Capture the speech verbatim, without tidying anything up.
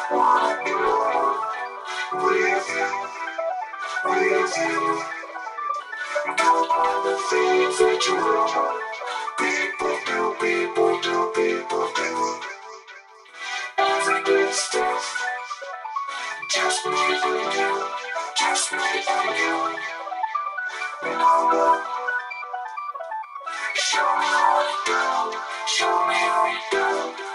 want you with you, with you. Do all the things that you want. People do, people do, people do. Everyday stuff, just me and you, just me and you. No, no, show me how you do, show me how you do.